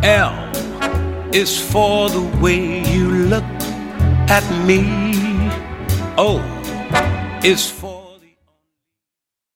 L is for the way you look at me. O is for